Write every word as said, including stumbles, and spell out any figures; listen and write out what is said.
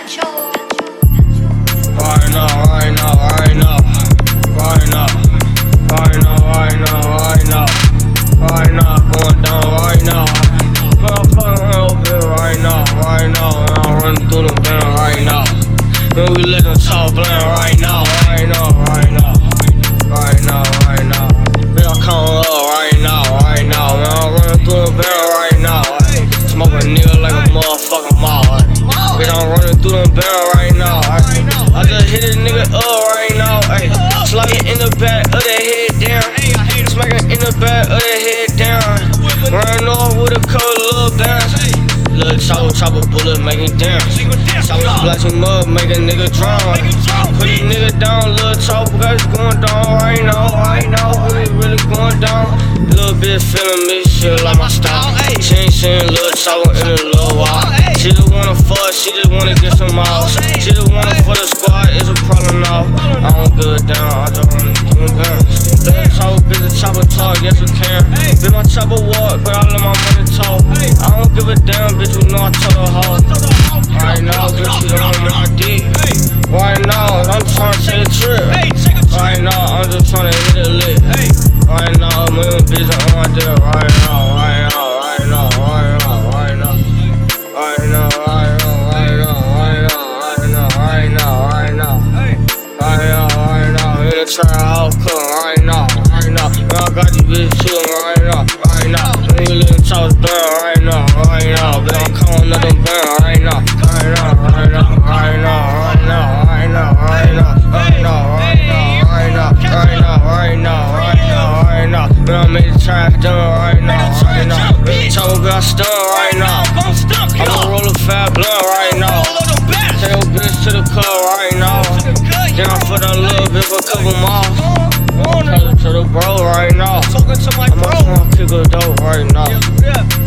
Right now, right now, right now, right now, right now, right now, right now, right now, going down right now. Motherfucking open right now, right now, and I'm running through the band right now. Man, we let them talk blend right now, right now, right now, right now, right now. Man, I'm coming up right now, right now, man, I'm running through the band right now. Smoke a nigga like a motherfucking mall. Man, I'm running through them band right now. I just hit a nigga up right now, ayy. Slugging in the back of the head down. Smacking in the back of the head down. Running off with a couple little bands. Little chopper, chopper bullet, make it dance. Chopper splash him up, make a nigga drown. Put a nigga down, little chopper, cause it's going down right now, right now. Really, really going down. Little bitch feeling me, shit like my style. She ain't seen little chopper in a little while. She just wanna fuck, she just wanna get some miles. She just wanna for the squad, it's a problem now. I don't give a damn, I just wanna do them bands. Little chopper, bitch, the chopper talk, yes we can. Bitch, my chopper walk, but I let my money talk. I don't give a damn, bitch, you know I told her hoe. Right now, bitch, she don't want my dick. Right now, I'm tryna take a trip. Right now, I'm just tryna hit a lick. Right now, I'm moving bitch on my dick. Right now, right now, right now, right now, right now. Right now, right now, right now, right now, right now, right now, right now. Right now, right now, in the trap house cooking right now, right now. Man, I got these bitches shooting right now, right now. Man, you little chops burn right now, right now. Bitch, I'm calling up them burn right now, right now, right now, right now, right now, right now, right now, right now, right now, right now, right now, right now, right now, right now. Man, I made the trash done right now, right now. Bitch, chopper got stunned right now. I'ma roll a fat blunt right now. Take your bitch to the club right now. Then I put a little bit for a couple miles. Talking to the bro right now. I'm on kick a dope right now.